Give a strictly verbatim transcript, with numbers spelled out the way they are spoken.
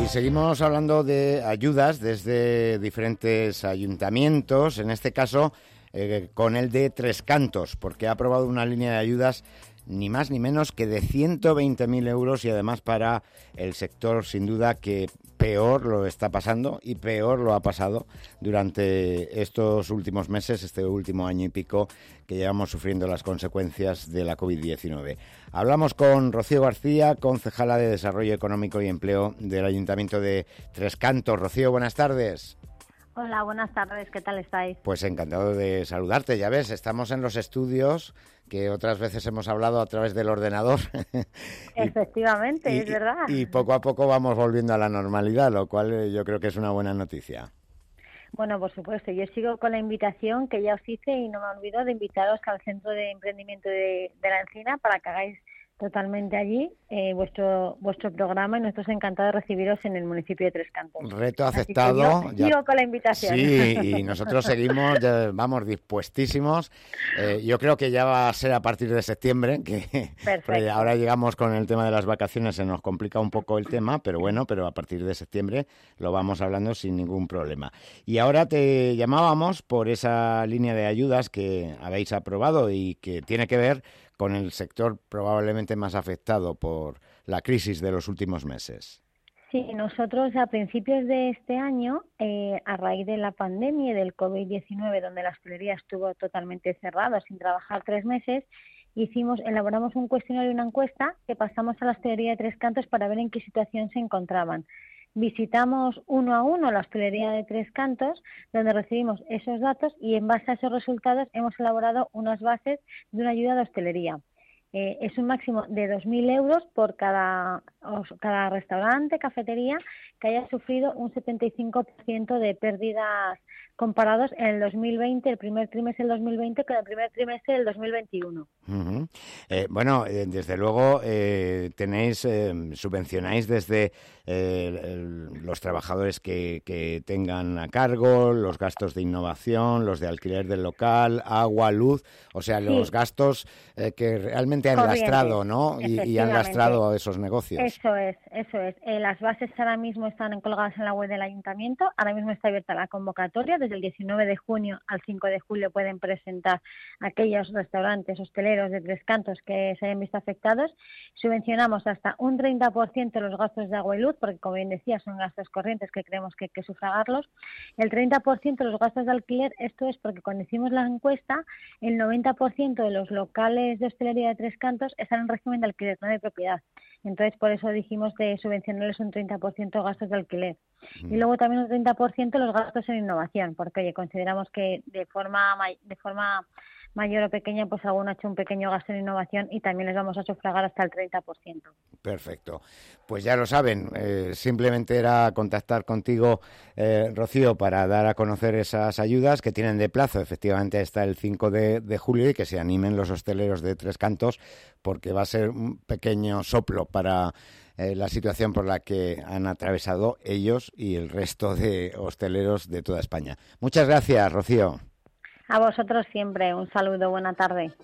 seguimos hablando de ayudas desde diferentes ayuntamientos, en este caso eh, con el de Tres Cantos, porque ha aprobado una línea de ayudas ni más ni menos que de ciento veinte mil euros y además para el sector sin duda que peor lo está pasando y peor lo ha pasado durante estos últimos meses, este último año y pico que llevamos sufriendo las consecuencias de la covid diecinueve. Hablamos con Rocío García, concejala de Desarrollo Económico y Empleo del Ayuntamiento de Tres Cantos. Rocío, buenas tardes. Hola, buenas tardes, ¿qué tal estáis? Pues encantado de saludarte, ya ves, estamos en los estudios que otras veces hemos hablado a través del ordenador. Efectivamente, y, es verdad. Y poco a poco vamos volviendo a la normalidad, lo cual yo creo que es una buena noticia. Bueno, por supuesto, yo sigo con la invitación que ya os hice y no me olvido de invitaros al Centro de Emprendimiento de, de la Encina para que hagáis totalmente allí eh, vuestro vuestro programa y nosotros encantados de recibiros en el municipio de Tres Cantos. Reto aceptado. Yo sigo con la invitación. Sí, y nosotros seguimos, ya vamos dispuestísimos. Eh, yo creo que ya va a ser a partir de septiembre, que ahora llegamos con el tema de las vacaciones, se nos complica un poco el tema, pero bueno, pero a partir de septiembre lo vamos hablando sin ningún problema. Y ahora te llamábamos por esa línea de ayudas que habéis aprobado y que tiene que ver con el sector probablemente más afectado por la crisis de los últimos meses. Sí, nosotros a principios de este año, eh, a raíz de la pandemia y del covid diecinueve, donde la hostelería estuvo totalmente cerrada, sin trabajar tres meses, hicimos, elaboramos un cuestionario y una encuesta que pasamos a la hostelería de Tres Cantos para ver en qué situación se encontraban. Visitamos uno a uno la hostelería de Tres Cantos, donde recibimos esos datos y en base a esos resultados hemos elaborado unas bases de una ayuda de hostelería. Eh, es un máximo de dos mil euros por cada, cada restaurante, cafetería que haya sufrido un setenta y cinco por ciento de pérdidas comparados en el dos mil veinte, el primer trimestre del dos mil veinte con el primer trimestre del dos mil veintiuno. Uh-huh. Eh, bueno, eh, desde luego eh, tenéis, eh, subvencionáis desde eh, el, los trabajadores que, que tengan a cargo, los gastos de innovación, los de alquiler del local, agua, luz, o sea, los sí. gastos eh, que realmente han Corriente, lastrado, ¿no? Y, y han lastrado a esos negocios. Eso es, eso es. Eh, las bases ahora mismo están colgadas en la web del ayuntamiento, ahora mismo está abierta la convocatoria, desde el diecinueve de junio al cinco de julio pueden presentar aquellos restaurantes, hosteleros de Tres Cantos que se hayan visto afectados. Subvencionamos hasta un treinta por ciento los gastos de agua y luz, porque como bien decía, son gastos corrientes que creemos que hay que sufragarlos. El treinta por ciento los gastos de alquiler, esto es porque cuando hicimos la encuesta, el noventa por ciento de los locales de hostelería de Tres Cantos están en régimen de alquiler, no de propiedad. Entonces, por eso dijimos de subvencionarles un treinta por ciento gastos de alquiler. Mm. Y luego también un treinta por ciento los gastos en innovación, porque oye, consideramos que de forma de forma mayor o pequeña, pues alguno ha hecho un pequeño gasto en innovación y también les vamos a sufragar hasta el treinta por ciento. Perfecto. Pues ya lo saben, eh, simplemente era contactar contigo, eh, Rocío, para dar a conocer esas ayudas que tienen de plazo, efectivamente, hasta el cinco de julio y que se animen los hosteleros de Tres Cantos, porque va a ser un pequeño soplo para eh, la situación por la que han atravesado ellos y el resto de hosteleros de toda España. Muchas gracias, Rocío. A vosotros siempre. Un saludo. Buena tarde.